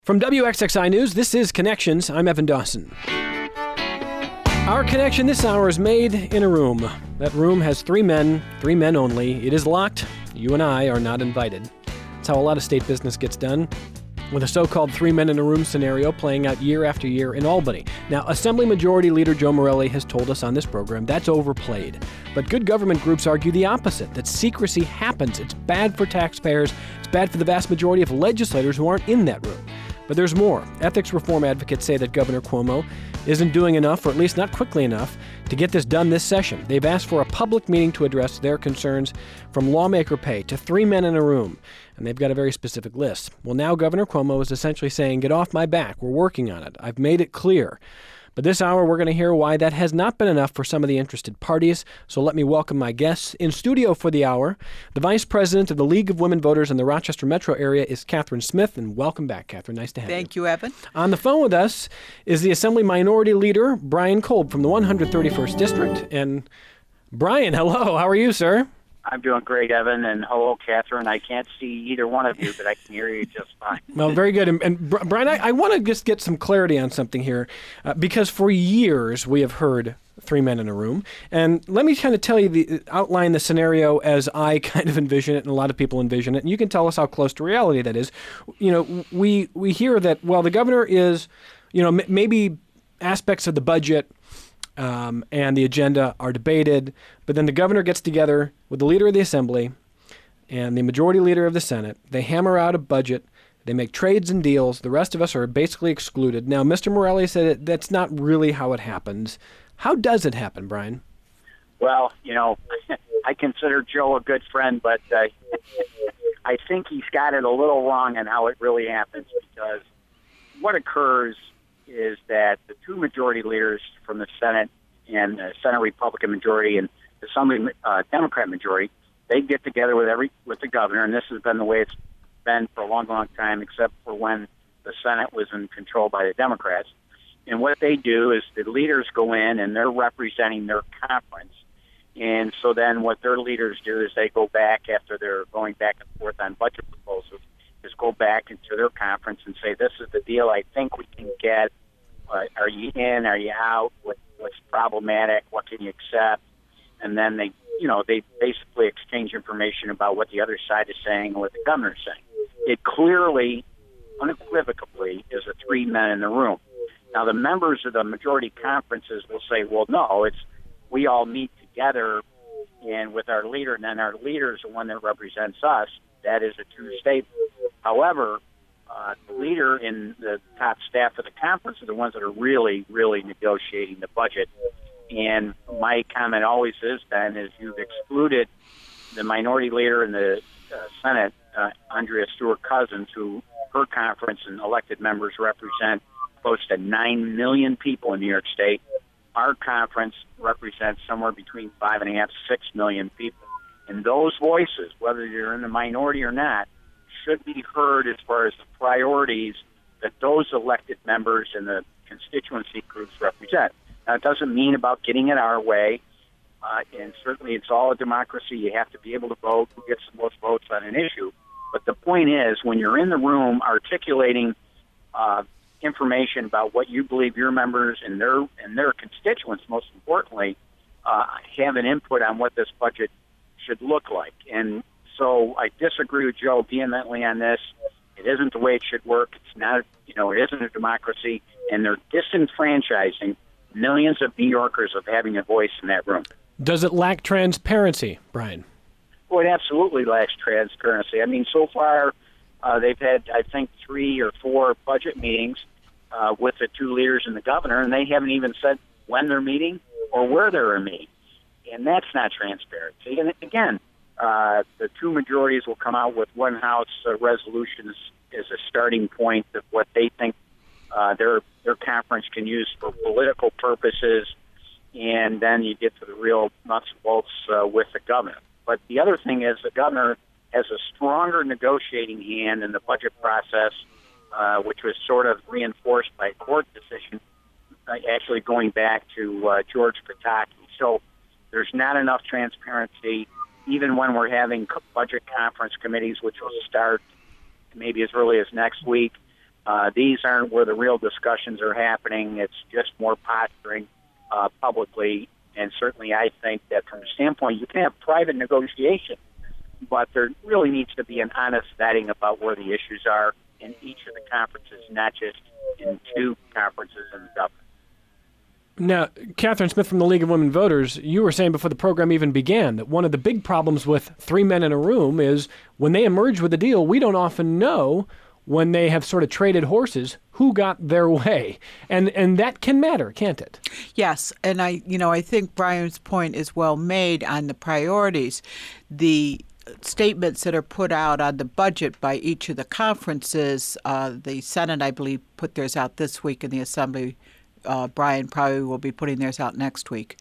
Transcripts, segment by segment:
From WXXI News, this is Connections. I'm Evan Dawson. Our connection this hour is made in a room. That room has three men only. It is locked. You and I are not invited. That's how a lot of state business gets done, with a so-called three men in a room scenario playing out year after year in Albany. Now, Assembly Majority Leader Joe Morelle has told us on this program that's overplayed. But good government groups argue the opposite, that secrecy happens. It's bad for taxpayers. It's bad for the vast majority of legislators who aren't in that room. But there's more. Ethics reform advocates say that Governor Cuomo isn't doing enough, or at least not quickly enough, to get this done this session. They've asked for a public meeting to address their concerns, from lawmaker pay to three men in a room, and they've got a very specific list. Well, now Governor Cuomo is essentially saying, get off my back. We're working on it. I've made it clear. But this hour, we're going to hear why that has not been enough for some of the interested parties. So let me welcome my guests. In studio for the hour, the Vice President of the League of Women Voters in the Rochester metro area is Catherine Smith. And welcome back, Catherine. Nice to have you. Thank you, Evan. On the phone with us is the Assembly Minority Leader, Brian Kolb, from the 131st District. And Brian, hello. How are you, sir? I'm doing great, Evan, and hello, Catherine. I can't see either one of you, but I can hear you just fine. Well, very good. And Brian, I want to just get some clarity on something here, because for years we have heard three men in a room. And let me kind of outline the scenario as I kind of envision it, and a lot of people envision it, and you can tell us how close to reality that is. You know, we hear that, well, the governor is, maybe aspects of the budget and the agenda are debated, but then the governor gets together with the leader of the Assembly and the majority leader of the Senate. They hammer out a budget. They make trades and deals. The rest of us are basically excluded. Now, Mr. Morelle said that's not really how it happens. How does it happen, Brian? Well, I consider Joe a good friend, but I think he's got it a little wrong on how it really happens, because what occurs is that the two majority leaders from the Senate and the Senate Republican majority and the Assembly Democrat majority, they get together with the governor, and this has been the way it's been for a long, long time, except for when the Senate was in control by the Democrats. And what they do is the leaders go in and they're representing their conference. And so then what their leaders do is they go back, after they're going back and forth on budget proposals, is go back into their conference and say, this is the deal I think we can get. Are you in? Are you out? What's problematic? What can you accept? And then they basically exchange information about what the other side is saying and what the governor is saying. It clearly, unequivocally, is a three men in the room. Now, the members of the majority conferences will say, well, no, we all meet together and with our leader, and then our leader is the one that represents us. That is a true statement. However, the leader and the top staff of the conference are the ones that are really, really negotiating the budget. And my comment always has been is you've excluded the minority leader in the Senate, Andrea Stewart-Cousins, who her conference and elected members represent close to 9 million people in New York State. Our conference represents somewhere between 5.5, 6 million people. And those voices, whether you're in the minority or not, should be heard as far as the priorities that those elected members and the constituency groups represent. Now, it doesn't mean about getting it our way, and certainly it's all a democracy. You have to be able to vote who gets the most votes on an issue. But the point is, when you're in the room articulating information about what you believe your members and their constituents, most importantly, have an input on what this budget should look like. And so I disagree with Joe vehemently on this. It isn't the way it should work. It's not, it isn't a democracy, and they're disenfranchising millions of New Yorkers of having a voice in that room. Does it lack transparency, Brian? Well, it absolutely lacks transparency. I mean, so far they've had, I think, 3 or 4 budget meetings with the two leaders and the governor, and they haven't even said when they're meeting or where they're meeting. And that's not transparency. And again, the two majorities will come out with one House resolution as a starting point of what they think their conference can use for political purposes, and then you get to the real nuts and bolts with the governor. But the other thing is the governor has a stronger negotiating hand in the budget process, which was sort of reinforced by a court decision, actually going back to George Pataki. So there's not enough transparency, even when we're having budget conference committees, which will start maybe as early as next week. These aren't where the real discussions are happening. It's just more posturing publicly. And certainly I think that from the standpoint, you can have private negotiation, but there really needs to be an honest vetting about where the issues are in each of the conferences, not just in two conferences in the government. Now, Catherine Smith from the League of Women Voters, you were saying before the program even began that one of the big problems with three men in a room is when they emerge with a deal, we don't often know when they have sort of traded horses who got their way. And that can matter, can't it? Yes, and I think Brian's point is well made on the priorities. The statements that are put out on the budget by each of the conferences, the Senate, I believe, put theirs out this week, and the Assembly, Brian probably will be putting theirs out next week,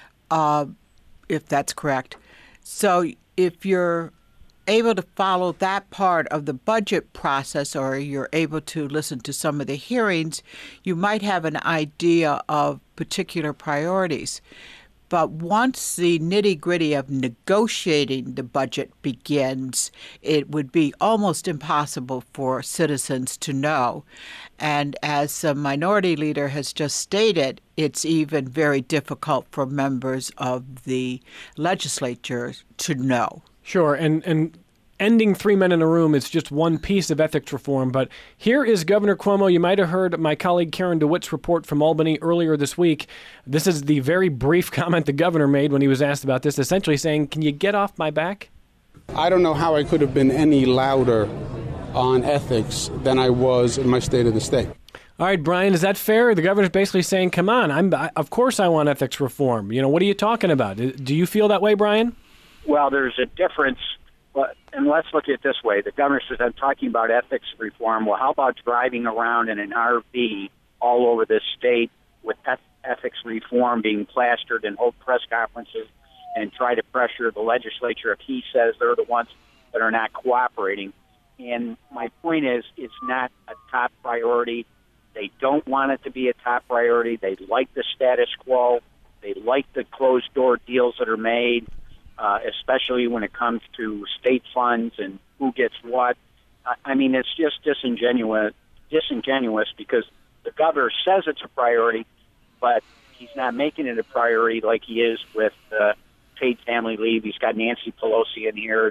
if that's correct. So if you're able to follow that part of the budget process, or you're able to listen to some of the hearings, you might have an idea of particular priorities. But once the nitty-gritty of negotiating the budget begins, it would be almost impossible for citizens to know. And as the minority leader has just stated, it's even very difficult for members of the legislature to know. Sure, and ending three men in a room is just one piece of ethics reform, but here is Governor Cuomo. You might have heard my colleague Karen DeWitt's report from Albany earlier this week. This is the very brief comment the governor made when he was asked about this, essentially saying, can you get off my back? I don't know how I could have been any louder on ethics than I was in my State of the State. All right, Brian, is that fair? The governor's basically saying, come on, of course I want ethics reform. What are you talking about? Do you feel that way, Brian? Well, there's a difference, and let's look at it this way. The governor says, I'm talking about ethics reform. Well, how about driving around in an RV all over this state with ethics reform being plastered and hold press conferences and try to pressure the legislature if he says they're the ones that are not cooperating? And my point is, it's not a top priority. They don't want it to be a top priority. They like the status quo. They like the closed-door deals that are made, especially when it comes to state funds and who gets what. I mean, it's just disingenuous because the governor says it's a priority, but he's not making it a priority like he is with paid family leave. He's got Nancy Pelosi in here,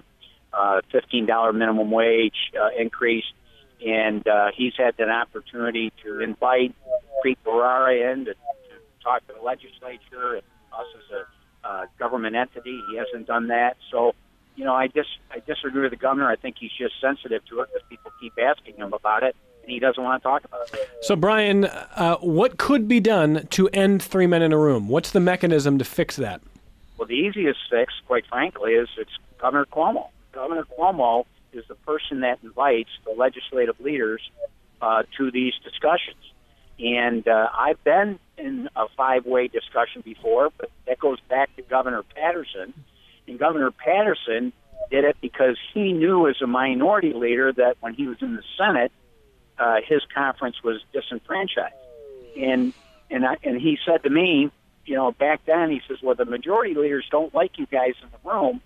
$15 minimum wage increase, and he's had an opportunity to invite Preet Bharara in to talk to the legislature and us as a government entity. He hasn't done that. So, I disagree with the governor. I think he's just sensitive to it because people keep asking him about it, and he doesn't want to talk about it. So, Brian, what could be done to end three men in a room? What's the mechanism to fix that? Well, the easiest fix, quite frankly, is it's Governor Cuomo. Governor Cuomo is the person that invites the legislative leaders to these discussions. And I've been in a five-way discussion before, but that goes back to Governor Patterson. And Governor Patterson did it because he knew as a minority leader that when he was in the Senate, his conference was disenfranchised. And he said to me, back then, he says, well, the majority leaders don't like you guys in the room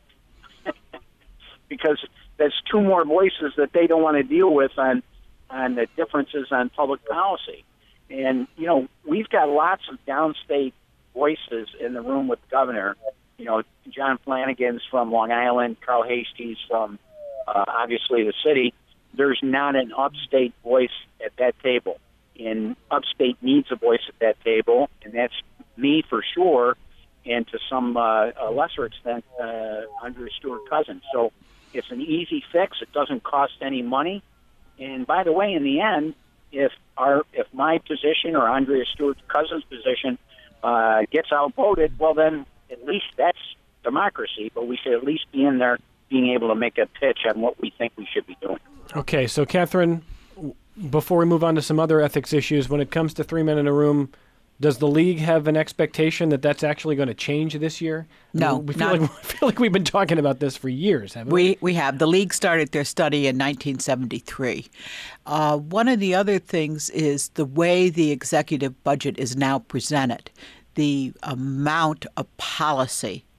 because there's two more voices that they don't want to deal with on the differences on public policy. And, we've got lots of downstate voices in the room with the governor. John Flanagan's from Long Island, Carl Heasties from, obviously, the city. There's not an upstate voice at that table. And upstate needs a voice at that table, and that's me for sure, and to some lesser extent, Andrea Stewart-Cousins. So it's an easy fix. It doesn't cost any money. And by the way, in the end, if my position or Andrea Stewart-Cousins' position gets outvoted, well, then at least that's democracy. But we should at least be in there being able to make a pitch on what we think we should be doing. Okay, so Catherine, before we move on to some other ethics issues, when it comes to three men in a room, does the league have an expectation that that's actually going to change this year? No. We feel like we've been talking about this for years, haven't we? We have. The league started their study in 1973. One of the other things is the way the executive budget is now presented. The amount of policy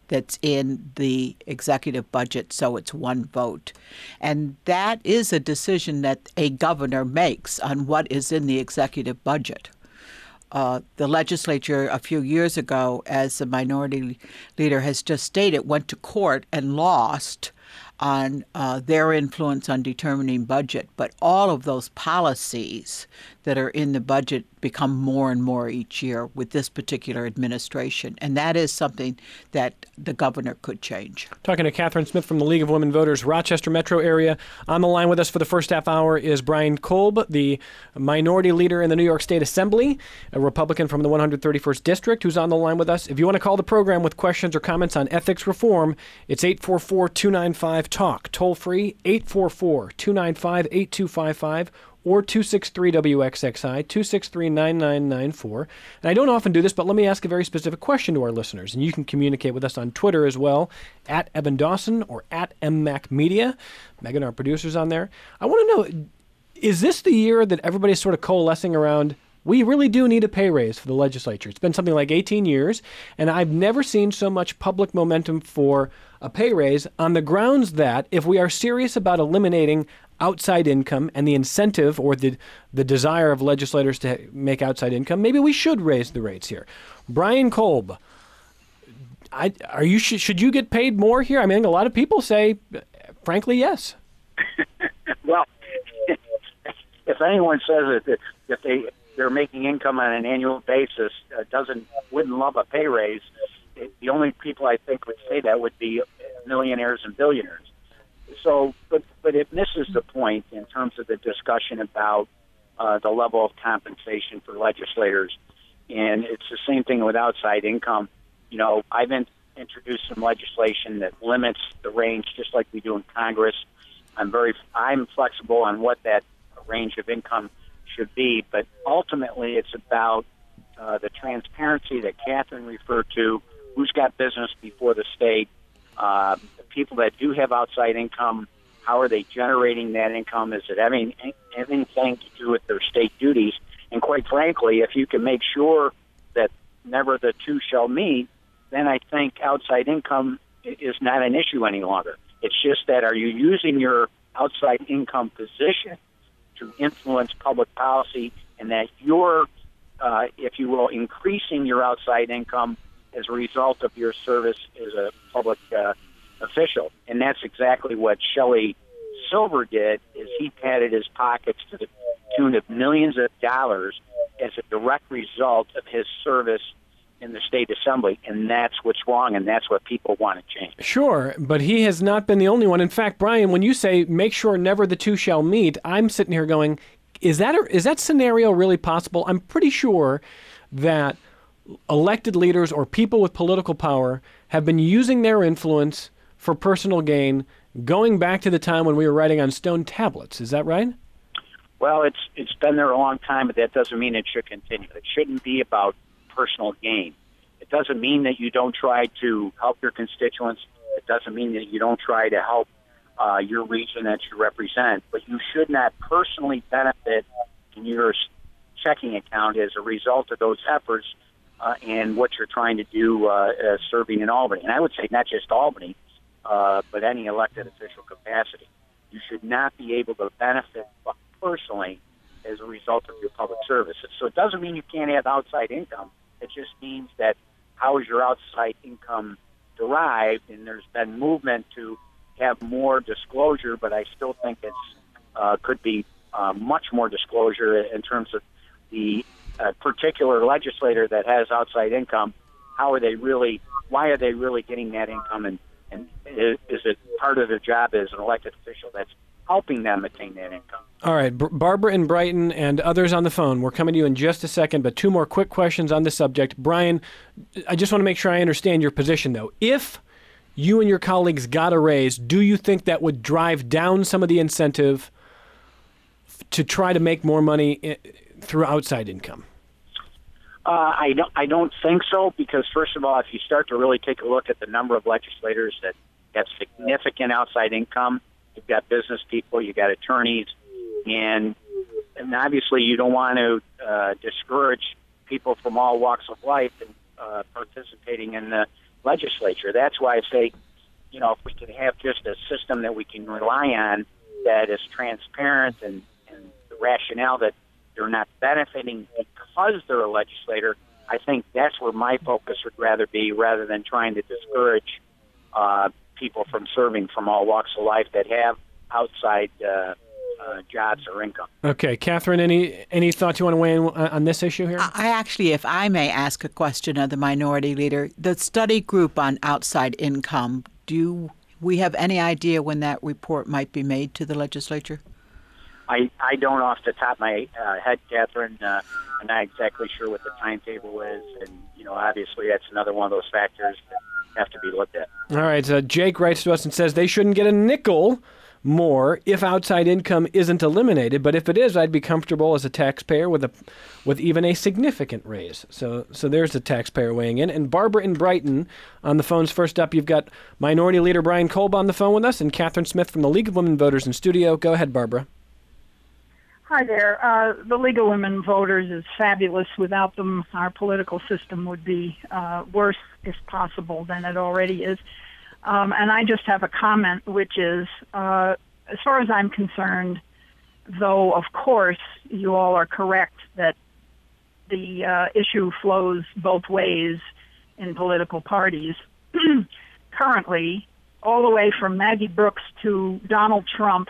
that's in the executive budget, so it's one vote. And that is a decision that a governor makes on what is in the executive budget. The legislature a few years ago, as the minority leader has just stated, went to court and lost on their influence on determining budget. But all of those policies that are in the budget become more and more each year with this particular administration. And that is something that the governor could change. Talking to Catherine Smith from the League of Women Voters, Rochester metro area. On the line with us for the first half hour is Brian Kolb, the minority leader in the New York State Assembly, a Republican from the 131st District, who's on the line with us. If you want to call the program with questions or comments on ethics reform, it's 844-295-TALK. Toll free, 844-295-8255. Or 263-WXXI, 263-9994. And I don't often do this, but let me ask a very specific question to our listeners. And you can communicate with us on Twitter as well, at Evan Dawson or at MMacMedia. Megan, our producer's on there. I want to know, is this the year that everybody's sort of coalescing around, we really do need a pay raise for the legislature? It's been something like 18 years, and I've never seen so much public momentum for a pay raise on the grounds that if we are serious about eliminating outside income and the incentive or the desire of legislators to make outside income, maybe we should raise the rates here. Brian Kolb, should you get paid more here? I mean, a lot of people say, frankly, yes. Well, if anyone says that if they're making income on an annual basis, wouldn't love a pay raise, the only people I think would say that would be millionaires and billionaires. So, but it misses the point in terms of the discussion about the level of compensation for legislators. And it's the same thing with outside income. You know, I've introduced some legislation that limits the range, just like we do in Congress. I'm flexible on what that range of income should be, but ultimately it's about the transparency that Catherine referred to. Who's got business before the state? The people that do have outside income, how are they generating that income? Is it having anything to do with their state duties? And quite frankly, if you can make sure that never the two shall meet, then I think outside income is not an issue any longer. It's just that, are you using your outside income position to influence public policy, and that you're, if you will, increasing your outside income as a result of your service as a public official. And that's exactly what Shelley Silver did, is he padded his pockets to the tune of millions of dollars as a direct result of his service in the state assembly. And that's what's wrong, and that's what people want to change. Sure, but he has not been the only one. In fact, Brian, when you say make sure never the two shall meet, I'm sitting here going, is that scenario really possible? I'm pretty sure that elected leaders or people with political power have been using their influence for personal gain going back to the time when we were writing on stone tablets. Is that right? Well, it's been there a long time, but that doesn't mean it should continue. It shouldn't be about personal gain. It doesn't mean that you don't try to help your constituents. It doesn't mean that you don't try to help your region that you represent. But you should not personally benefit in your checking account as a result of those efforts and what you're trying to do serving in Albany. And I would say not just Albany, but any elected official capacity. You should not be able to benefit personally as a result of your public services. So it doesn't mean you can't have outside income. It just means that how is your outside income derived? And there's been movement to have more disclosure, but I still think it's could be much more disclosure in terms of the particular legislator that has outside income. How are they really? Why are they really getting that income? And is it part of their job as an elected official that's helping them attain that income? All right, Barbara in Brighton and others on the phone. We're coming to you in just a second, but two more quick questions on this subject. Brian, I just want to make sure I understand your position, though. If you and your colleagues got a raise, do you think that would drive down some of the incentive to try to make more money through outside income? I don't think so, because first of all, if you start to really take a look at the number of legislators that have significant outside income, you've got business people, you've got attorneys, and obviously you don't want to discourage people from all walks of life and participating in the legislature. That's why I say, if we could have just a system that we can rely on that is transparent and the rationale that they're not benefiting because they're a legislator, I think that's where my focus would rather be, rather than trying to discourage people from serving from all walks of life that have outside jobs or income. Okay, Catherine, any thoughts you want to weigh in on this issue here? I actually, if I may ask a question of the minority leader, the study group on outside income, do we have any idea when that report might be made to the legislature? I don't off the top of my head, Catherine. I'm not exactly sure what the timetable is, and obviously that's another one of those factors that have to be looked at. All right, Jake writes to us and says they shouldn't get a nickel more if outside income isn't eliminated, but if it is, I'd be comfortable as a taxpayer with even a significant raise. So there's the taxpayer weighing in. And Barbara in Brighton on the phones. First up, you've got Minority Leader Brian Kolb on the phone with us and Catherine Smith from the League of Women Voters in studio. Go ahead, Barbara. Hi there. The League of Women Voters is fabulous. Without them, our political system would be worse, if possible, than it already is. And I just have a comment, which is, as far as I'm concerned, though, of course, you all are correct that the issue flows both ways in political parties. Currently, all the way from Maggie Brooks to Donald Trump,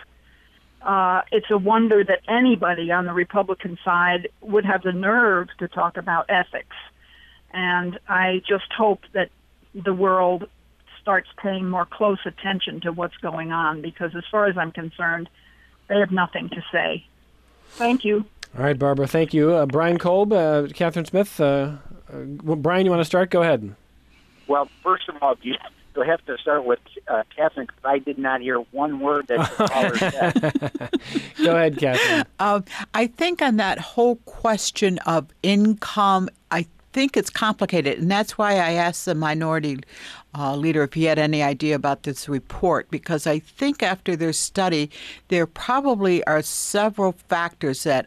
it's a wonder that anybody on the Republican side would have the nerve to talk about ethics. And I just hope that the world starts paying more close attention to what's going on, because as far as I'm concerned, they have nothing to say. Thank you. All right, Barbara, thank you. Brian Kolb, Catherine Smith. Brian, you want to start? Go ahead. Well, first of all, you'll have to start with Catherine, because I did not hear one word that the caller said. Go ahead, Catherine. I think on that whole question of income, I think it's complicated, and that's why I asked the minority leader if he had any idea about this report, because I think after their study, there probably are several factors that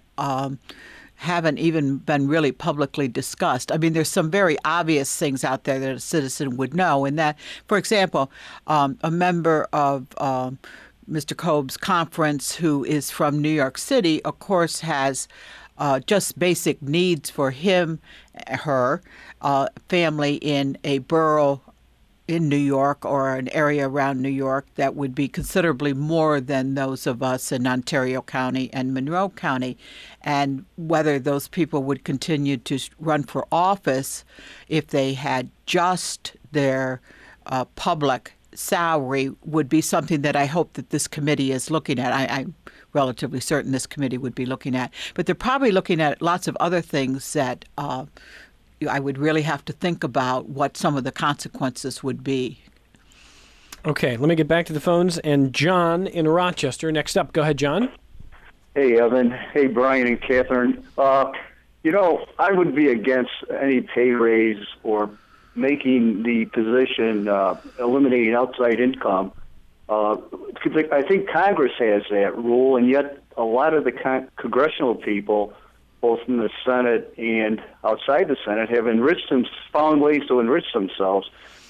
haven't even been really publicly discussed. I mean, there's some very obvious things out there that a citizen would know, and that, for example, a member of Mr. Kolb's conference who is from New York City, of course, has just basic needs for her family in a borough in New York or an area around New York that would be considerably more than those of us in Ontario County and Monroe County. And whether those people would continue to run for office if they had just their public salary would be something that I hope that this committee is looking at. I'm relatively certain this committee would be looking at. But they're probably looking at lots of other things that I would really have to think about what some of the consequences would be. Okay, let me get back to the phones. And John in Rochester, next up. Go ahead, John. Hey, Evan. Hey, Brian and Catherine. I would be against any pay raise or making the position eliminating outside income. I think Congress has that rule, and yet a lot of the congressional people, both in the Senate and outside the Senate, have found ways to enrich themselves.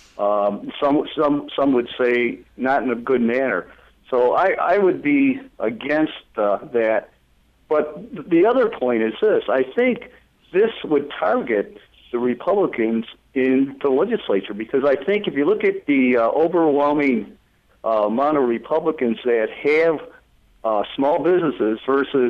Some would say not in a good manner. So I would be against that. But the other point is this: I think this would target the Republicans in the legislature, because I think if you look at the overwhelming amount of Republicans that have small businesses versus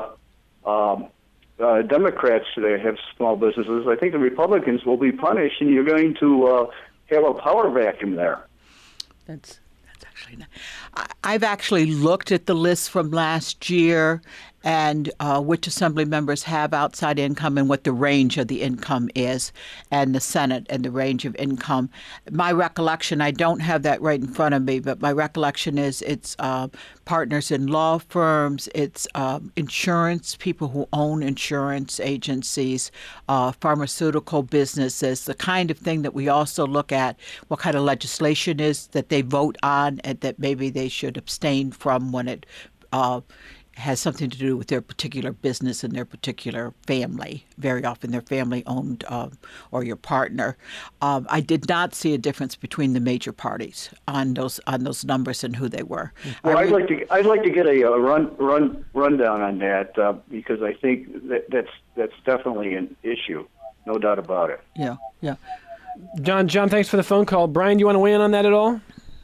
Democrats that have small businesses, I think the Republicans will be punished, and you're going to have a power vacuum there. That's actually not. I've actually looked at the list from last year and which assembly members have outside income and what the range of the income is, and the Senate and the range of income. My recollection, I don't have that right in front of me, but my recollection is it's partners in law firms, it's insurance, people who own insurance agencies, pharmaceutical businesses, the kind of thing that we also look at what kind of legislation is that they vote on and that maybe they should abstain from when it has something to do with their particular business and their particular family, very often their family-owned or your partner. I did not see a difference between the major parties on those numbers and who they were. Well, I'd like to get a rundown on that because I think that's definitely an issue, no doubt about it. Yeah. John, thanks for the phone call. Brian, do you want to weigh in on that at all?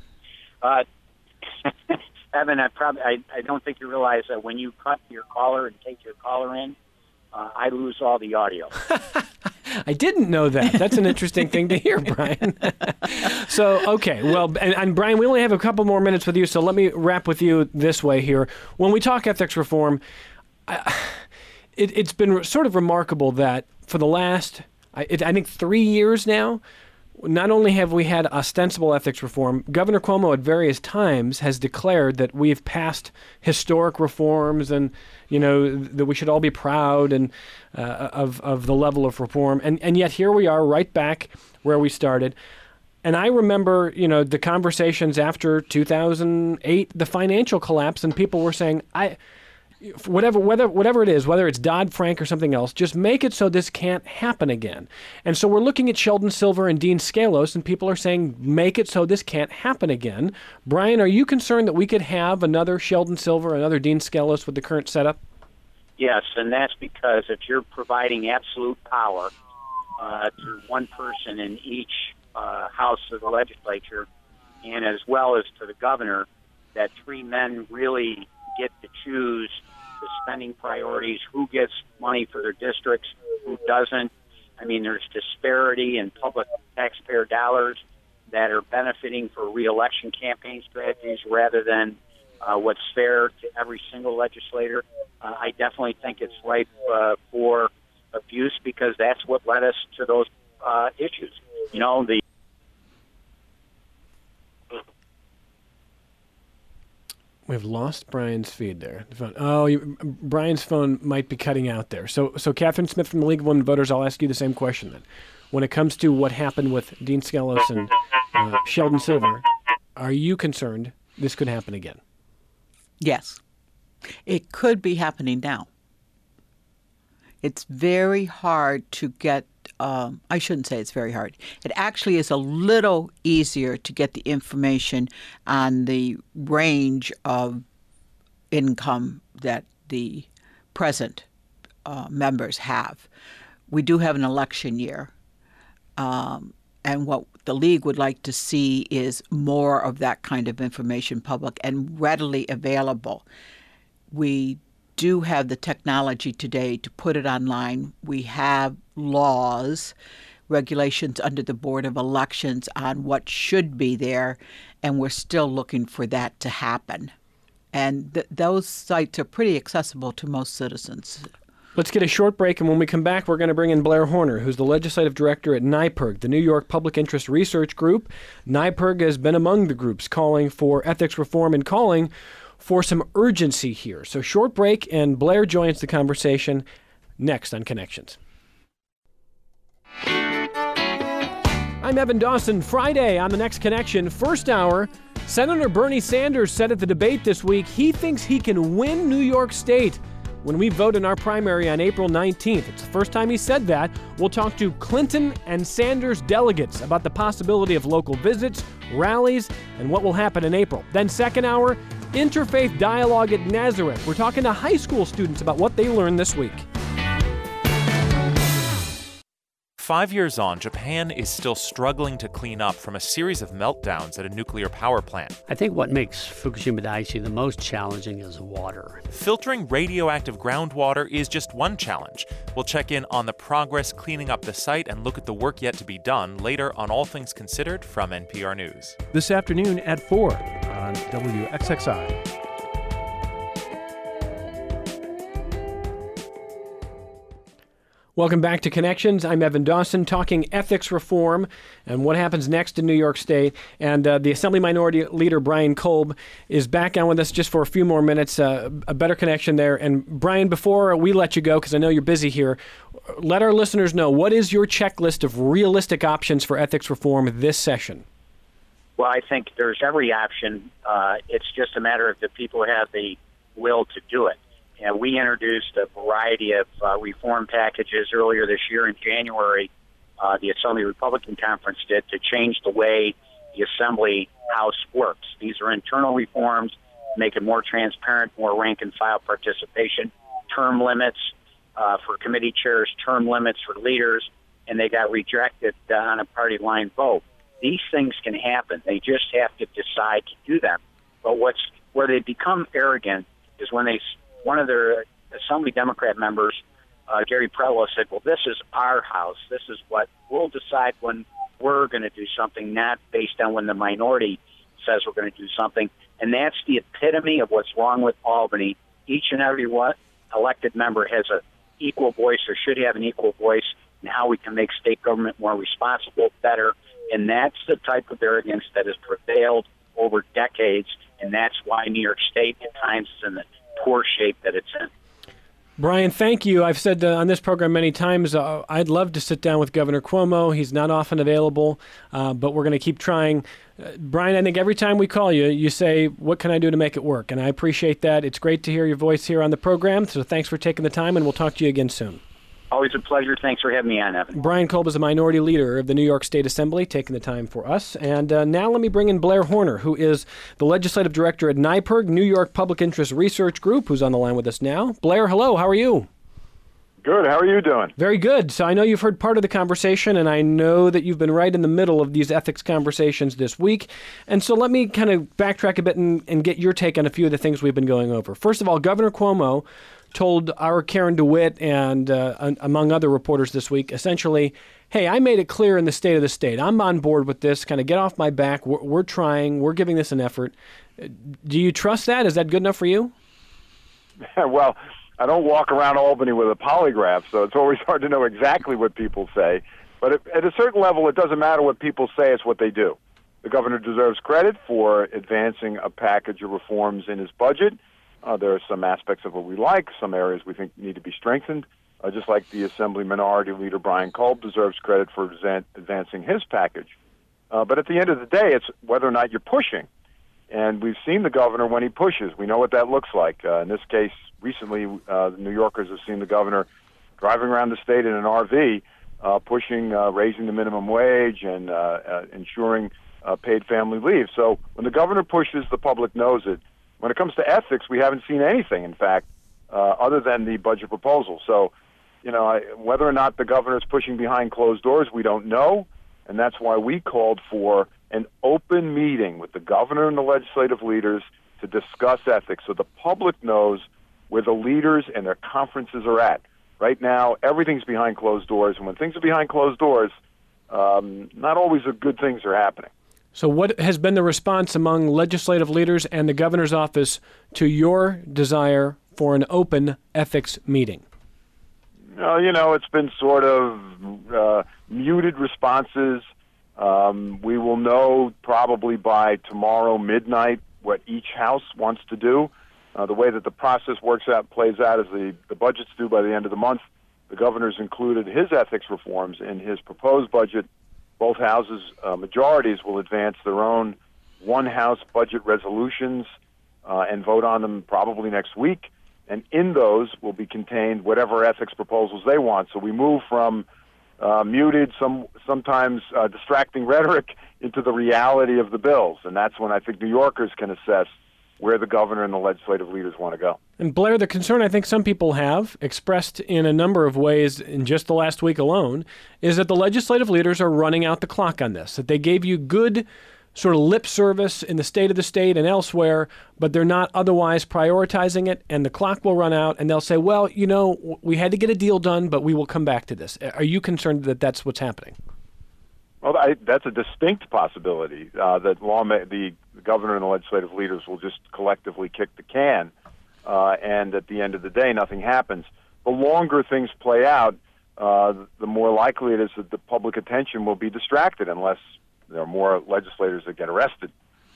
Evan, I don't think you realize that when you cut your caller and take your caller in, I lose all the audio. I didn't know that. That's an interesting thing to hear, Brian. So, okay. Well, and Brian, we only have a couple more minutes with you, so let me wrap with you this way here. When we talk ethics reform, it's been sort of remarkable that for the last, I think, 3 years now, not only have we had ostensible ethics reform, Governor Cuomo at various times has declared that we've passed historic reforms and, that we should all be proud and of the level of reform. And yet here we are right back where we started. And I remember, the conversations after 2008, the financial collapse, and people were saying, whatever it is, whether it's Dodd-Frank or something else, just make it so this can't happen again. And so we're looking at Sheldon Silver and Dean Scalos, and people are saying, make it so this can't happen again. Brian, are you concerned that we could have another Sheldon Silver, another Dean Scalos with the current setup? Yes, and that's because if you're providing absolute power to one person in each house of the legislature, and as well as to the governor, that three men really get to choose the spending priorities, who gets money for their districts, who doesn't. I mean, there's disparity in public taxpayer dollars that are benefiting for re-election campaign strategies rather than what's fair to every single legislator. I definitely think it's ripe for abuse because that's what led us to those issues. We've lost Brian's feed there. Brian's phone might be cutting out there. So Catherine Smith from the League of Women Voters, I'll ask you the same question then. When it comes to what happened with Dean Scalos and Sheldon Silver, are you concerned this could happen again? Yes. It could be happening now. It's very hard to get, I shouldn't say it's very hard. It actually is a little easier to get the information on the range of income that the present members have. We do have an election year, and what the League would like to see is more of that kind of information public and readily available. We do have the technology today to put it online. We have laws, regulations under the Board of Elections on what should be there, and we're still looking for that to happen. And those sites are pretty accessible to most citizens. Let's get a short break, and when we come back, we're going to bring in Blair Horner, who's the legislative director at NYPIRG, the New York Public Interest Research Group. NYPIRG has been among the groups calling for ethics reform and calling for some urgency here. So short break, and Blair joins the conversation next on Connections. I'm Evan Dawson. Friday on the next Connection, first hour, Senator Bernie Sanders said at the debate this week he thinks he can win New York State when we vote in our primary on April 19th. It's the first time he said that. We'll talk to Clinton and Sanders delegates about the possibility of local visits, rallies, and what will happen in April. Then second hour, Interfaith Dialogue at Nazareth. We're talking to high school students about what they learned this week. 5 years on, Japan is still struggling to clean up from a series of meltdowns at a nuclear power plant. I think what makes Fukushima Daiichi the most challenging is water. Filtering radioactive groundwater is just one challenge. We'll check in on the progress cleaning up the site and look at the work yet to be done later on All Things Considered from NPR News. This afternoon at 4 on WXXI. Welcome back to Connections. I'm Evan Dawson, talking ethics reform and what happens next in New York State. And the Assembly Minority Leader, Brian Kolb, is back on with us just for a few more minutes, a better connection there. And Brian, before we let you go, because I know you're busy here, let our listeners know, what is your checklist of realistic options for ethics reform this session? Well, I think there's every option. It's just a matter of the people who have the will to do it. And we introduced a variety of reform packages earlier this year in January. The Assembly Republican Conference did, to change the way the Assembly House works. These are internal reforms, make it more transparent, more rank-and-file participation, term limits for committee chairs, term limits for leaders, and they got rejected on a party line vote. These things can happen. They just have to decide to do them. But where they become arrogant is when one of their Assembly Democrat members, Gary Pretlow, said, well, this is our house. This is what we'll decide when we're going to do something, not based on when the minority says we're going to do something. And that's the epitome of what's wrong with Albany. Each and every elected member has an equal voice, or should have an equal voice, in how we can make state government more responsible, better. And that's the type of arrogance that has prevailed over decades, and that's why New York State at times is in the poor shape that it's in. Brian, thank you. I've said on this program many times, I'd love to sit down with Governor Cuomo. He's not often available, but we're going to keep trying. Brian, I think every time we call you, you say, what can I do to make it work? And I appreciate that. It's great to hear your voice here on the program, so thanks for taking the time, and we'll talk to you again soon. Always a pleasure. Thanks for having me on, Evan. Brian Kolb is the minority leader of the New York State Assembly, taking the time for us. And now let me bring in Blair Horner, who is the legislative director at NYPIRG, New York Public Interest Research Group, who's on the line with us now. Blair, hello. How are you? Good. How are you doing? Very good. So I know you've heard part of the conversation, and I know that you've been right in the middle of these ethics conversations this week. And so let me kind of backtrack a bit and get your take on a few of the things we've been going over. First of all, Governor Cuomo told our Karen DeWitt and among other reporters this week, essentially, hey, I made it clear in the state of the state. I'm on board with this. Kind of get off my back. We're trying. We're giving this an effort. Do you trust that? Is that good enough for you? Well, I don't walk around Albany with a polygraph, so it's always hard to know exactly what people say. But at a certain level, it doesn't matter what people say. It's what they do. The governor deserves credit for advancing a package of reforms in his budget. There are some aspects of what we like, some areas we think need to be strengthened, just like the Assembly Minority Leader Brian Kolb deserves credit for advancing his package. But at the end of the day, it's whether or not you're pushing. And we've seen the governor when he pushes. We know what that looks like. In this case, recently, New Yorkers have seen the governor driving around the state in an RV, pushing raising the minimum wage and ensuring paid family leave. So when the governor pushes, the public knows it. When it comes to ethics, we haven't seen anything, in fact, other than the budget proposal. So, whether or not the governor is pushing behind closed doors, we don't know, and that's why we called for an open meeting with the governor and the legislative leaders to discuss ethics so the public knows where the leaders and their conferences are at. Right now, everything's behind closed doors, and when things are behind closed doors, not always good things are happening. So what has been the response among legislative leaders and the governor's office to your desire for an open ethics meeting? It's been sort of muted responses. We will know probably by tomorrow midnight what each house wants to do. The way that the process plays out is the budget's due by the end of the month. The governor's included his ethics reforms in his proposed budget. Both houses, majorities, will advance their own one-house budget resolutions and vote on them probably next week. And in those will be contained whatever ethics proposals they want. So we move from muted, sometimes distracting rhetoric into the reality of the bills. And that's when I think New Yorkers can assess where the governor and the legislative leaders want to go. And Blair, the concern I think some people have, expressed in a number of ways in just the last week alone, is that the legislative leaders are running out the clock on this, that they gave you good sort of lip service in the state of the state and elsewhere, but they're not otherwise prioritizing it, and the clock will run out, and they'll say, well, we had to get a deal done, but we will come back to this. Are you concerned that that's what's happening? Well, that's a distinct possibility, that the governor and the legislative leaders will just collectively kick the can, and at the end of the day, nothing happens. The longer things play out, the more likely it is that the public attention will be distracted unless there are more legislators that get arrested.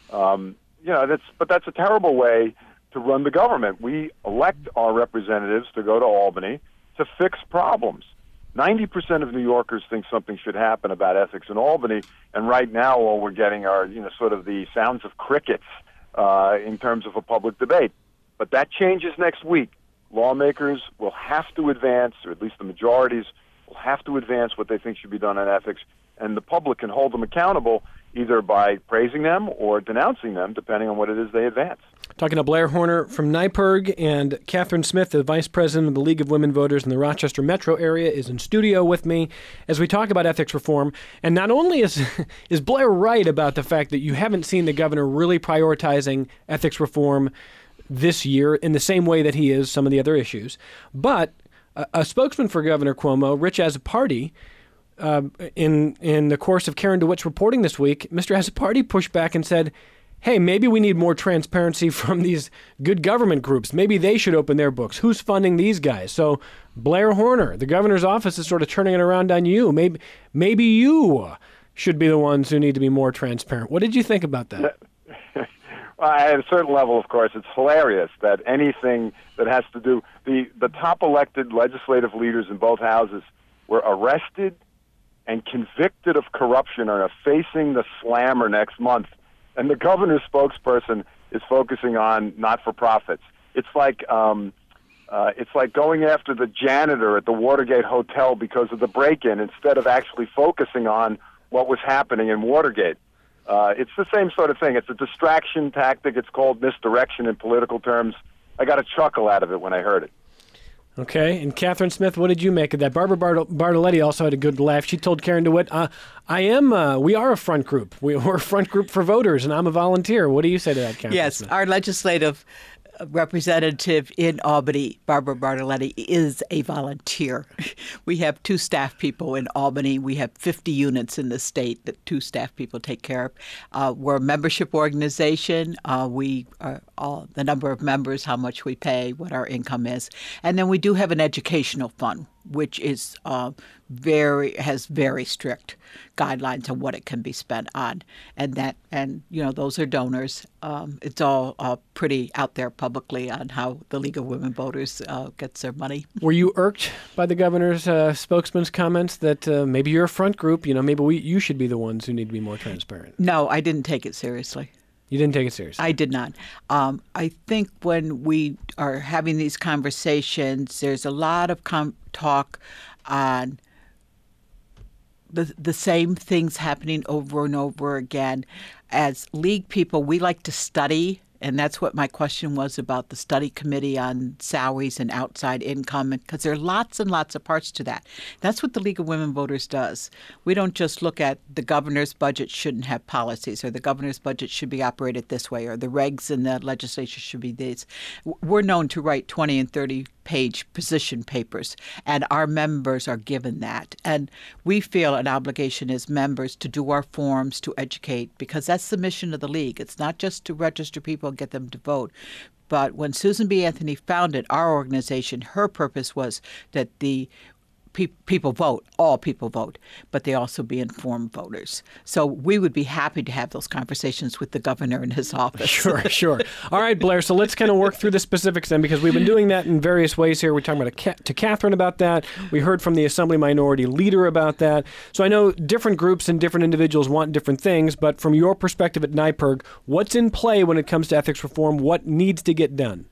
But that's a terrible way to run the government. We elect our representatives to go to Albany to fix problems. 90% of New Yorkers think something should happen about ethics in Albany, and right now all we're getting are, sort of the sounds of crickets in terms of a public debate. But that changes next week. Lawmakers will have to advance, or at least the majorities will have to advance what they think should be done on ethics, and the public can hold them accountable either by praising them or denouncing them, depending on what it is they advance. Talking to Blair Horner from NYPIRG, and Catherine Smith, the Vice President of the League of Women Voters in the Rochester metro area, is in studio with me as we talk about ethics reform. And not only is Blair right about the fact that you haven't seen the governor really prioritizing ethics reform this year in the same way that he is some of the other issues, but a spokesman for Governor Cuomo, Rich Azzopardi, in the course of Karen DeWitt's reporting this week, Mr. Azzopardi pushed back and said, hey, maybe we need more transparency from these good government groups. Maybe they should open their books. Who's funding these guys? So Blair Horner, the governor's office is sort of turning it around on you. Maybe you should be the ones who need to be more transparent. What did you think about that? Well, at a certain level, of course, it's hilarious that anything that has to do, the top elected legislative leaders in both houses were arrested and convicted of corruption and are facing the slammer next month. And the governor's spokesperson is focusing on not-for-profits. It's like going after the janitor at the Watergate Hotel because of the break-in instead of actually focusing on what was happening in Watergate. It's the same sort of thing. It's a distraction tactic. It's called misdirection in political terms. I got a chuckle out of it when I heard it. Okay, and Catherine Smith, what did you make of that? Barbara Bartoletti also had a good laugh. She told Karen DeWitt, we are a front group. We're a front group for voters, and I'm a volunteer. What do you say to that, Catherine Yes, Smith? our legislative representative in Albany, Barbara Bartoletti, is a volunteer. We have 2 staff people in Albany. We have 50 units in the state that 2 staff people take care of. We're a membership organization. We are all the number of members, how much we pay, what our income is. And then we do have an educational fund, which is has very strict guidelines on what it can be spent on, and those are donors. It's all pretty out there publicly on how the League of Women Voters gets their money. Were you irked by the governor's spokesman's comments that maybe you're a front group? Maybe you should be the ones who need to be more transparent? No, I didn't take it seriously. You didn't take it seriously? I did not. I think when we are having these conversations, there's a lot of talk on the same things happening over and over again. As League people, we like to study, and that's what my question was about the study committee on salaries and outside income, because there are lots and lots of parts to that. That's what the League of Women Voters does. We don't just look at the governor's budget shouldn't have policies, or the governor's budget should be operated this way, or the regs in the legislature should be this. We're known to write 20 and 30-page position papers, and our members are given that. And we feel an obligation as members to do our forums, to educate, because that's the mission of the League. It's not just to register people and get them to vote. But when Susan B. Anthony founded our organization, her purpose was that the people vote, all people vote, but they also be informed voters. So we would be happy to have those conversations with the governor in his office. Sure. All right, Blair, so let's kind of work through the specifics then, because we've been doing that in various ways here. We're talking about to Catherine about that. We heard from the Assembly Minority Leader about that. So I know different groups and different individuals want different things, but from your perspective at NYPIRG, what's in play when it comes to ethics reform? What needs to get done?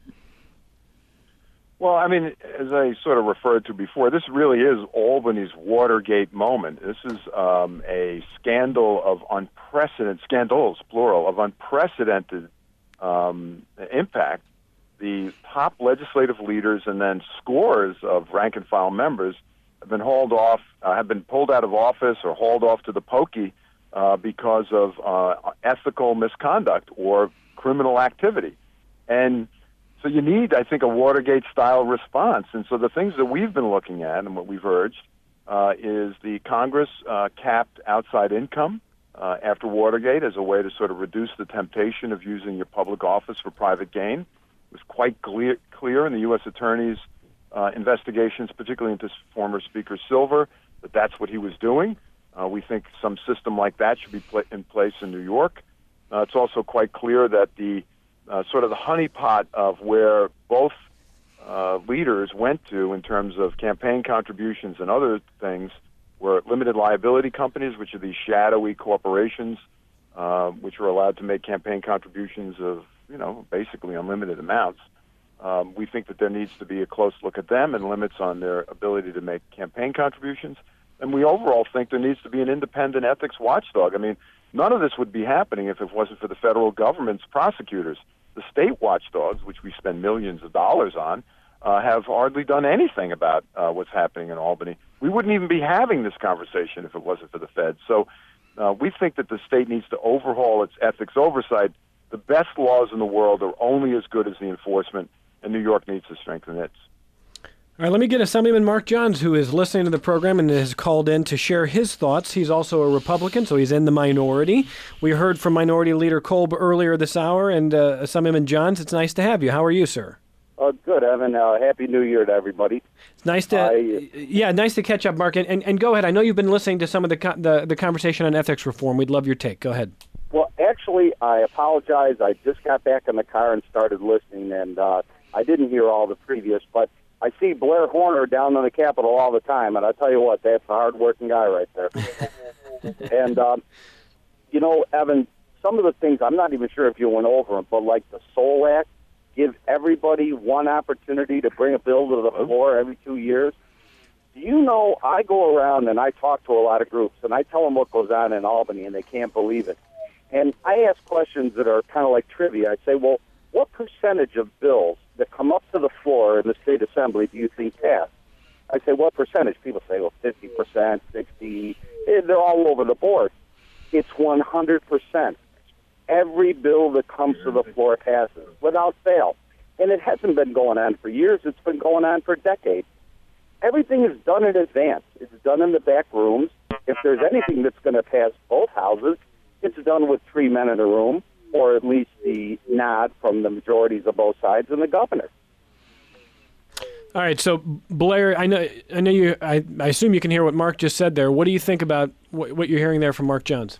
Well, I mean, as I sort of referred to before, this really is Albany's Watergate moment. This is a scandal of scandals, plural, of unprecedented impact. The top legislative leaders and then scores of rank-and-file members have been pulled out of office or hauled off to the pokey because of ethical misconduct or criminal activity. And so you need, I think, a Watergate-style response. And so the things that we've been looking at and what we've urged is the Congress capped outside income after Watergate as a way to sort of reduce the temptation of using your public office for private gain. It was quite clear in the U.S. Attorney's investigations, particularly into former Speaker Silver, that that's what he was doing. We think some system like that should be in place in New York. It's also quite clear that the sort of the honeypot of where both leaders went to in terms of campaign contributions and other things were limited liability companies, which are these shadowy corporations which are allowed to make campaign contributions of, basically unlimited amounts. We think that there needs to be a close look at them and limits on their ability to make campaign contributions. And we overall think there needs to be an independent ethics watchdog. I mean, none of this would be happening if it wasn't for the federal government's prosecutors. The state watchdogs, which we spend millions of dollars on, have hardly done anything about what's happening in Albany. We wouldn't even be having this conversation if it wasn't for the feds. So we think that the state needs to overhaul its ethics oversight. The best laws in the world are only as good as the enforcement, and New York needs to strengthen its. All right, let me get Assemblyman Mark Johns, who is listening to the program and has called in to share his thoughts. He's also a Republican, so he's in the minority. We heard from Minority Leader Kolb earlier this hour, and Assemblyman Johns, it's nice to have you. How are you, sir? Good, Evan. Happy New Year to everybody. It's nice to, nice to catch up, Mark. And go ahead. I know you've been listening to some of the conversation on ethics reform. We'd love your take. Go ahead. Well, actually, I apologize. I just got back in the car and started listening, and I didn't hear all the previous, but I see Blair Horner down in the Capitol all the time, and I tell you what, that's a hard-working guy right there. And, you know, Evan, some of the things, I'm not even sure if you went over them, but like the SOUL Act, give everybody one opportunity to bring a bill to the floor every 2 years. Do you know, I go around and I talk to a lot of groups, and I tell them what goes on in Albany, and they can't believe it. And I ask questions that are kind of like trivia. I say, well, what percentage of bills that come up to the floor in the state assembly do you think pass? I say, what percentage? People say, well, 50%, 60%. They're all over the board. It's 100%. Every bill that comes to the floor passes without fail. And it hasn't been going on for years. It's been going on for decades. Everything is done in advance. It's done in the back rooms. If there's anything that's going to pass both houses, it's done with 3 men in a room, or at least the nod from the majorities of both sides and the governor. All right, so Blair, I know you. I assume you can hear what Mark just said there. What do you think about what you're hearing there from Mark Johns?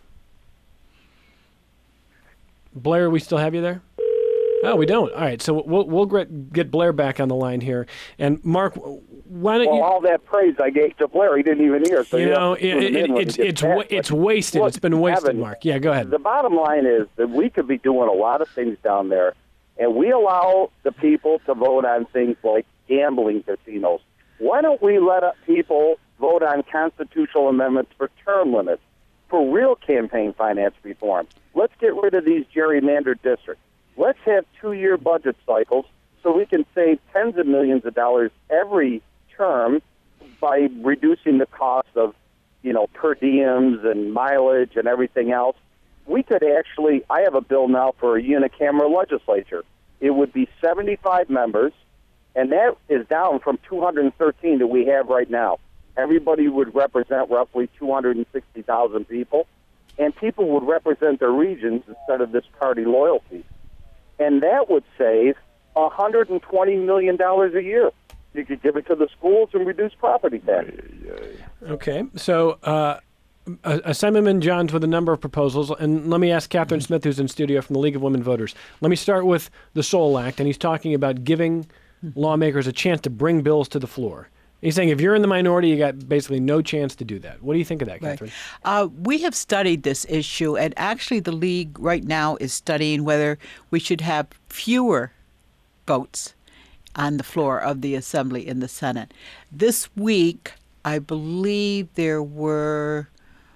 Blair, we still have you there? Oh, we don't. All right, so we'll get Blair back on the line here. And Mark, why don't you? All that praise I gave to Blair, he didn't even hear. So it's wasted. Look, it's been wasted, Evan, Mark. Yeah, go ahead. The bottom line is that we could be doing a lot of things down there, and we allow the people to vote on things like gambling casinos. Why don't we let people vote on constitutional amendments for term limits, for real campaign finance reform? Let's get rid of these gerrymandered districts. Let's have 2-year budget cycles so we can save tens of millions of dollars every term by reducing the cost of, per diems and mileage and everything else. We could actually, I have a bill now for a unicameral legislature. It would be 75 members, and that is down from 213 that we have right now. Everybody would represent roughly 260,000 people, and people would represent their regions instead of this party loyalty. And that would save $120 million a year. You could give it to the schools and reduce property taxes. Okay, so Assemblyman Johns with a number of proposals, and let me ask Catherine Smith, who's in studio from the League of Women Voters. Let me start with the SOUL Act, and he's talking about giving lawmakers a chance to bring bills to the floor. He's saying if you're in the minority, you got basically no chance to do that. What do you think of that, Catherine? Right. We have studied this issue, and actually the League right now is studying whether we should have fewer votes on the floor of the Assembly in the Senate. This week, I believe there were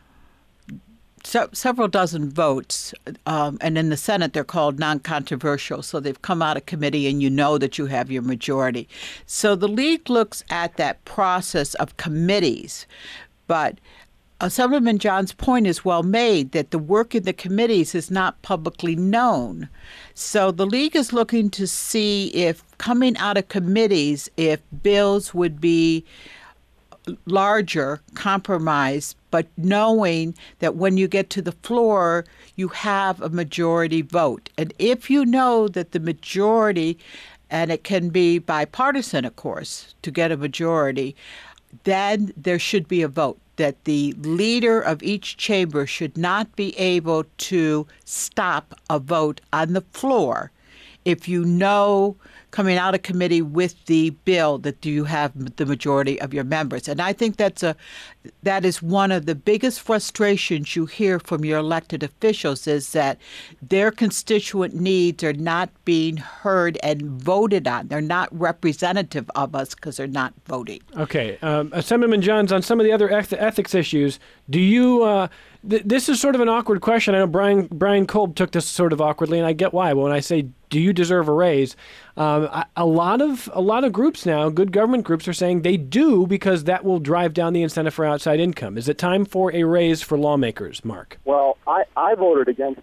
several dozen votes, and in the Senate they're called non-controversial, so they've come out of committee and you know that you have your majority. So the League looks at that process of committees, but Assemblyman John's point is well made that the work in the committees is not publicly known. So the League is looking to see if coming out of committees, if bills would be larger, compromise, but knowing that when you get to the floor, you have a majority vote. And if you know that the majority, and it can be bipartisan, of course, to get a majority, then there should be a vote, that the leader of each chamber should not be able to stop a vote on the floor if you know, coming out of committee with the bill that you have the majority of your members. And I think that is one of the biggest frustrations you hear from your elected officials, is that their constituent needs are not being heard and voted on. They're not representative of us because they're not voting. Okay. Assemblyman Johns, on some of the other ethics issues, do you this is sort of an awkward question. I know Brian Kolb took this sort of awkwardly, and I get why. But when I say, do you deserve a raise? A lot of groups now, good government groups, are saying they do, because that will drive down the incentive for outside income. Is it time for a raise for lawmakers, Mark? Well, I voted against.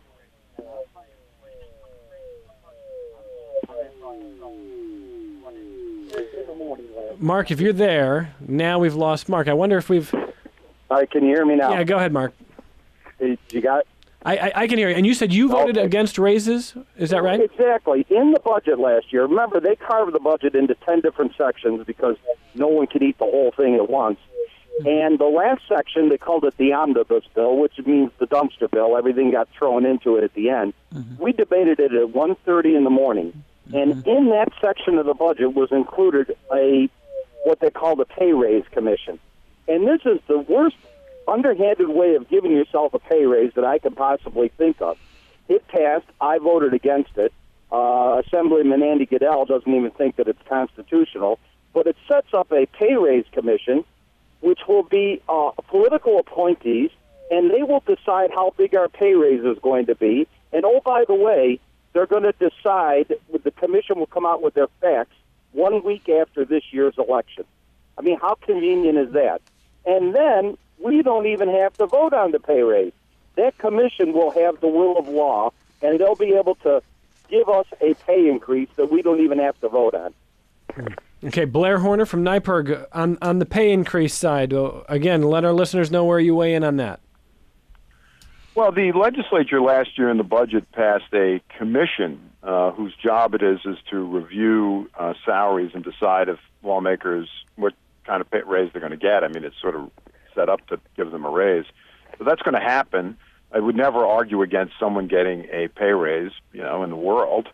Mark, if you're there, now we've lost Mark. I wonder if we've... All right, can you hear me now? Yeah, go ahead, Mark. You got it? I can hear you. And you said you voted against raises? Is that right? Exactly. In the budget last year, remember, they carved the budget into 10 different sections because no one could eat the whole thing at once. And the last section, they called it the omnibus bill, which means the dumpster bill. Everything got thrown into it at the end. We debated it at 1:30 in the morning. And in that section of the budget was included what they call the pay raise commission. And this is the worst underhanded way of giving yourself a pay raise that I could possibly think of. It passed. I voted against it. Assemblyman Andy Goodell doesn't even think that it's constitutional. But it sets up a pay raise commission, which will be political appointees, and they will decide how big our pay raise is going to be. And, oh, by the way, they're going to decide, the commission will come out with their facts 1 week after this year's election. I mean, how convenient is that? And then we don't even have to vote on the pay raise. That commission will have the will of law, and they'll be able to give us a pay increase that we don't even have to vote on. Okay, Blair Horner from NYPIRG, on the pay increase side, again, let our listeners know where you weigh in on that. Well, the legislature last year in the budget passed a commission whose job it is to review salaries and decide if lawmakers, what kind of pay raise they're going to get. I mean, it's sort of set up to give them a raise. So that's going to happen. I would never argue against someone getting a pay raise, in the world.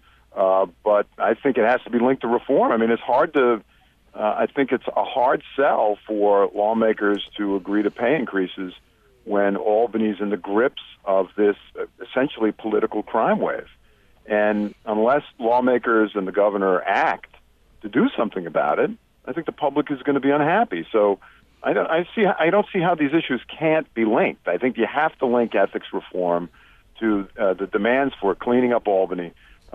But I think it has to be linked to reform. I mean, it's hard to, I think it's a hard sell for lawmakers to agree to pay increases when Albany's in the grips of this essentially political crime wave. And unless lawmakers and the governor act to do something about it, I think the public is going to be unhappy. So I don't see how these issues can't be linked. I think you have to link ethics reform to the demands for cleaning up Albany,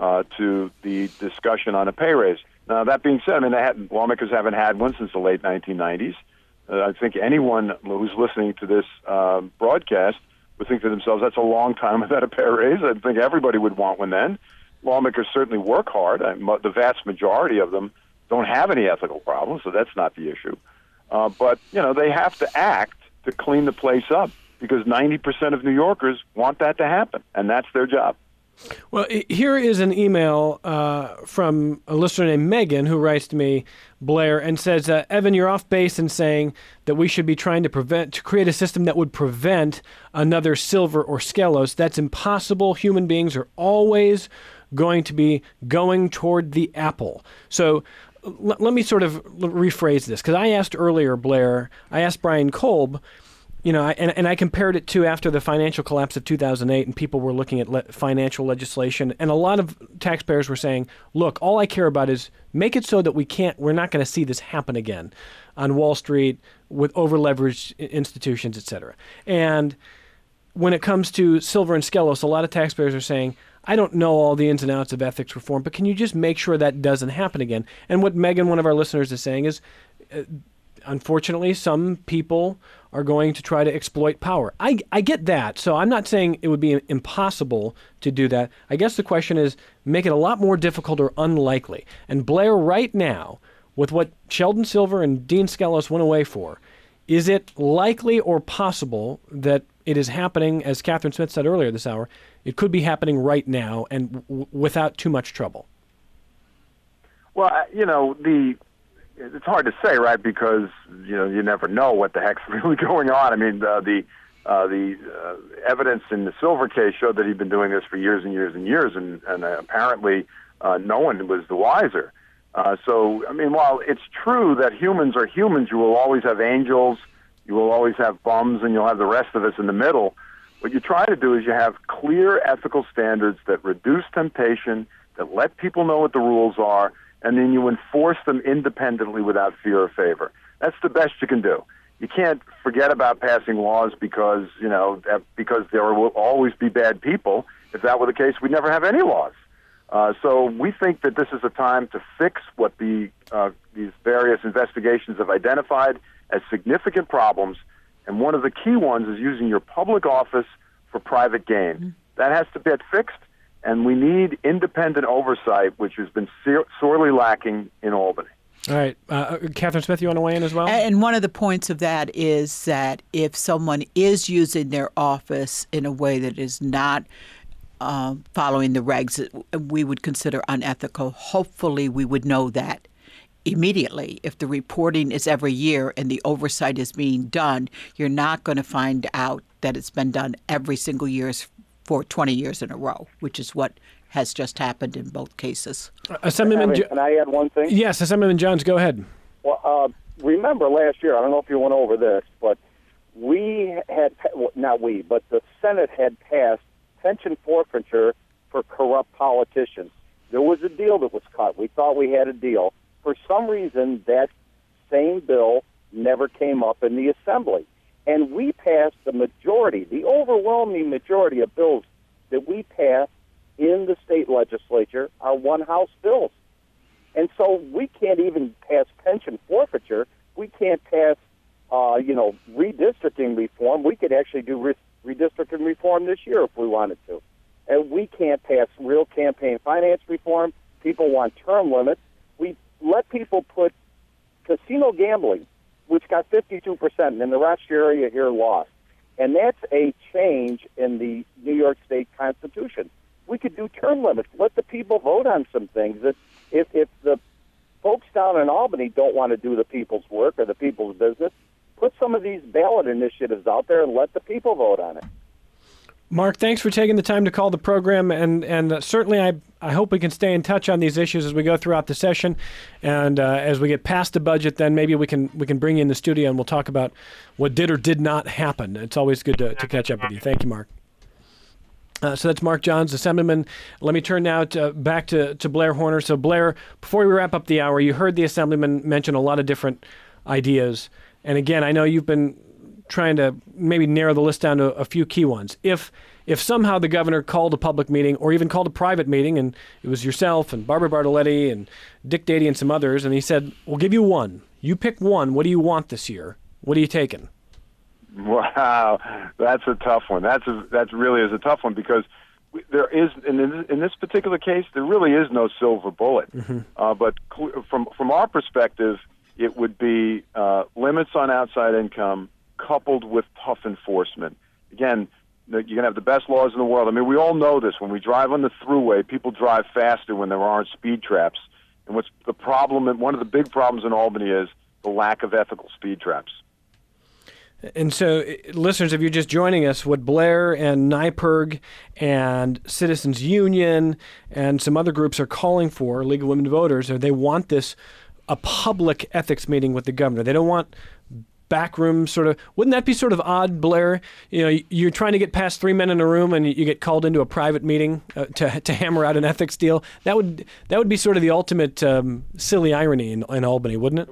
to the discussion on a pay raise. Now, that being said, I mean, lawmakers haven't had one since the late 1990s. I think anyone who's listening to this broadcast would think to themselves, that's a long time without a pay raise. I think everybody would want one then. Lawmakers certainly work hard. The vast majority of them don't have any ethical problems, so that's not the issue. But, they have to act to clean the place up because 90% of New Yorkers want that to happen, and that's their job. Well, here is an email from a listener named Megan who writes to me, Blair, and says, Evan, you're off base in saying that we should be trying to create a system that would prevent another Silver or Skelos. That's impossible. Human beings are always going to be going toward the apple. So let me sort of rephrase this, because I asked earlier, Blair, I asked Brian Kolb, and I compared it to after the financial collapse of 2008, and people were looking at financial legislation, and a lot of taxpayers were saying, look, all I care about is make it so that we're not going to see this happen again on Wall Street with over-leveraged institutions, et cetera. And when it comes to Silver and Skelos, a lot of taxpayers are saying, I don't know all the ins and outs of ethics reform, but can you just make sure that doesn't happen again? And what Megan, one of our listeners, is saying is, unfortunately, some people are going to try to exploit power. I get that. So I'm not saying it would be impossible to do that. I guess the question is, make it a lot more difficult or unlikely. And Blair, right now, with what Sheldon Silver and Dean Skelos went away for, is it likely or possible that it is happening, as Catherine Smith said earlier this hour, it could be happening right now and without too much trouble? Well, it's hard to say, right? Because you never know what the heck's really going on. I mean, the evidence in the Silver case showed that he'd been doing this for years and years and years, and apparently no one was the wiser. So, I mean, while it's true that humans are humans, you will always have angels, you will always have bums, and you'll have the rest of us in the middle. What you try to do is you have clear ethical standards that reduce temptation, that let people know what the rules are, and then you enforce them independently without fear or favor. That's the best you can do. You can't forget about passing laws because there will always be bad people. If that were the case, we'd never have any laws. So we think that this is a time to fix what these various investigations have identified as significant problems, and one of the key ones is using your public office for private gain. Mm-hmm. That has to get fixed, and we need independent oversight, which has been sorely lacking in Albany. All right. Catherine Smith, you want to weigh in as well? And one of the points of that is that if someone is using their office in a way that is not following the regs we would consider unethical, hopefully we would know that immediately. If the reporting is every year and the oversight is being done, you're not going to find out that it's been done every single year for 20 years in a row, which is what has just happened in both cases. Can I add one thing? Yes, Assemblyman Johns, go ahead. Well, remember last year, I don't know if you went over this, but the Senate had passed pension forfeiture for corrupt politicians. There was a deal that was cut. We thought we had a deal. For some reason, that same bill never came up in the Assembly. And we passed the overwhelming majority of bills that we passed in the state legislature are one-house bills. And so we can't even pass pension forfeiture. We can't pass, redistricting reform. We could actually do redistricting reform this year if we wanted to. And we can't pass real campaign finance reform. People want term limits. We let people put casino gambling, which got 52%, and in the Rochester area here lost. And that's a change in the New York State Constitution. We could do term limits. Let the people vote on some things. That if the folks down in Albany don't want to do the people's work or the people's business, put some of these ballot initiatives out there and let the people vote on it. Mark, thanks for taking the time to call the program, and certainly I hope we can stay in touch on these issues as we go throughout the session, and as we get past the budget, then maybe we can bring you in the studio and we'll talk about what did or did not happen. It's always good to catch up with you. Thank you, Mark. So that's Mark Johns, Assemblyman. Let me turn now back to Blair Horner. So Blair, before we wrap up the hour, you heard the Assemblyman mention a lot of different ideas, and again, I know you've been trying to maybe narrow the list down to a few key ones. If somehow the governor called a public meeting or even called a private meeting, and it was yourself and Barbara Bartoletti and Dick Dady and some others, and he said, we'll give you one. You pick one. What do you want this year? What are you taking? Wow, that's a tough one. That really is a tough one because there is, in this particular case, there really is no silver bullet. Mm-hmm. But from our perspective, it would be limits on outside income, coupled with tough enforcement. Again, you're going to have the best laws in the world. I mean, we all know this. When we drive on the thruway, people drive faster when there aren't speed traps. And what's the problem, and one of the big problems in Albany is the lack of ethical speed traps. And so, listeners, if you're just joining us, what Blair and NYPIRG and Citizens Union and some other groups are calling for, League of Women Voters, they want a public ethics meeting with the governor. They don't want backroom sort of. Wouldn't that be sort of odd, Blair? You're trying to get past three men in a room and you get called into a private meeting to hammer out an ethics deal. That would be sort of the ultimate silly irony in Albany, wouldn't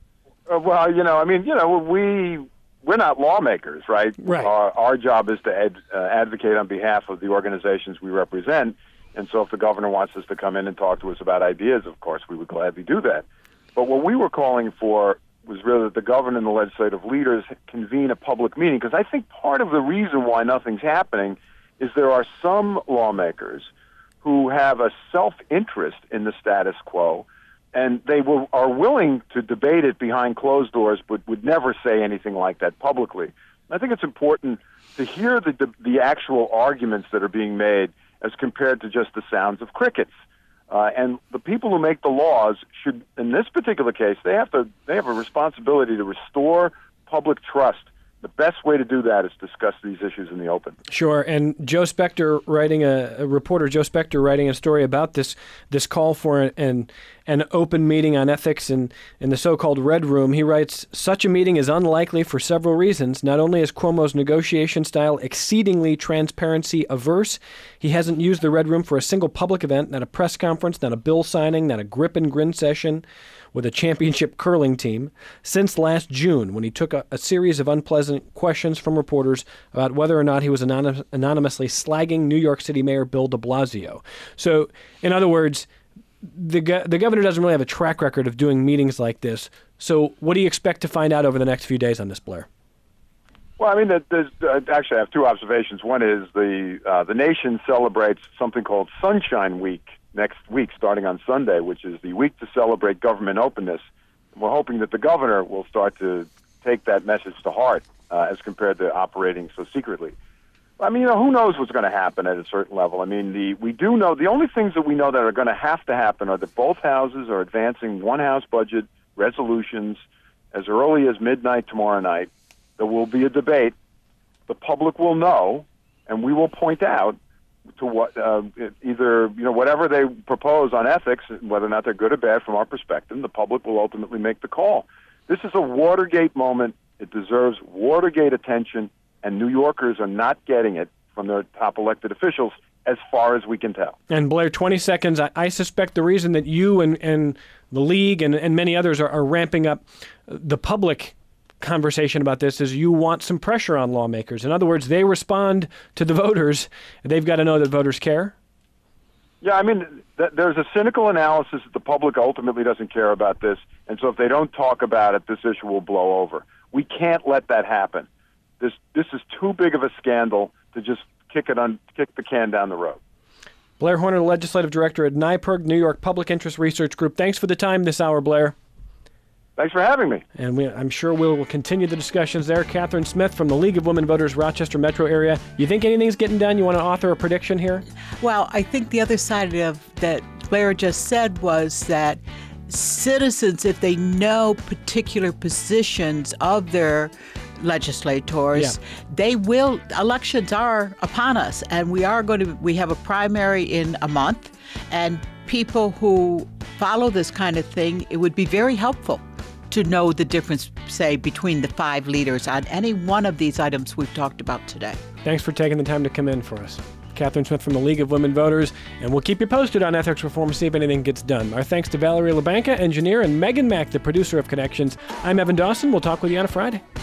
it? We're not lawmakers, right? Right. Our job is to advocate on behalf of the organizations we represent. And so if the governor wants us to come in and talk to us about ideas, of course, we would gladly do that. But what we were calling for was really that the governor and the legislative leaders convene a public meeting, because I think part of the reason why nothing's happening is there are some lawmakers who have a self-interest in the status quo, and they are willing to debate it behind closed doors, but would never say anything like that publicly. I think it's important to hear the actual arguments that are being made as compared to just the sounds of crickets. And the people who make the laws should, in this particular case, they have a responsibility to restore public trust the best way to do that is discuss these issues in the open. Sure, and Joe Spector writing a reporter, Joe Spector writing a story about this call for an open meeting on ethics in the so-called Red Room. He writes, such a meeting is unlikely for several reasons. Not only is Cuomo's negotiation style exceedingly transparency averse, he hasn't used the Red Room for a single public event, not a press conference, not a bill signing, not a grip and grin session with a championship curling team, since last June when he took a series of unpleasant questions from reporters about whether or not he was anonymously slagging New York City Mayor Bill de Blasio. So, in other words, the governor doesn't really have a track record of doing meetings like this. So what do you expect to find out over the next few days on this, Blair? Well, I mean, actually, I have two observations. One is the nation celebrates something called Sunshine Week next week, starting on Sunday, which is the week to celebrate government openness. And we're hoping that the governor will start to take that message to heart as compared to operating so secretly. I mean, who knows what's going to happen at a certain level? I mean, we do know, the only things that we know that are going to happen are that both houses are advancing one House budget resolutions as early as midnight tomorrow night. There will be a debate. The public will know, and we will point out to what either whatever they propose on ethics, whether or not they're good or bad from our perspective. The public will ultimately make the call. This is a Watergate moment. It deserves Watergate attention, and New Yorkers are not getting it from their top elected officials, as far as we can tell. And Blair, 20 seconds. I suspect the reason that you and the league and many others are ramping up the public conversation about this is you want some pressure on lawmakers. In other words, they respond to the voters. They've got to know that voters care. Yeah, I mean, there's a cynical analysis that the public ultimately doesn't care about this, and so if they don't talk about it, this issue will blow over. We can't let that happen. This is too big of a scandal to just kick the can down the road. Blair Horner, Legislative Director at NYPIRG, New York Public Interest Research Group. Thanks for the time this hour, Blair. Thanks for having me. And I'm sure we'll continue the discussions there. Catherine Smith from the League of Women Voters, Rochester Metro area. You think anything's getting done? You want to author a prediction here? Well, I think the other side of that Blair just said was that citizens, if they know particular positions of their legislators, they will. Elections are upon us, and we have a primary in a month, and people who follow this kind of thing, it would be very helpful to know the difference, say, between the 5 leaders on any one of these items we've talked about today. Thanks for taking the time to come in for us. Catherine Smith from the League of Women Voters, and we'll keep you posted on ethics reform, see if anything gets done. Our thanks to Valerie LaBanca, engineer, and Megan Mack, the producer of Connections. I'm Evan Dawson. We'll talk with you on a Friday.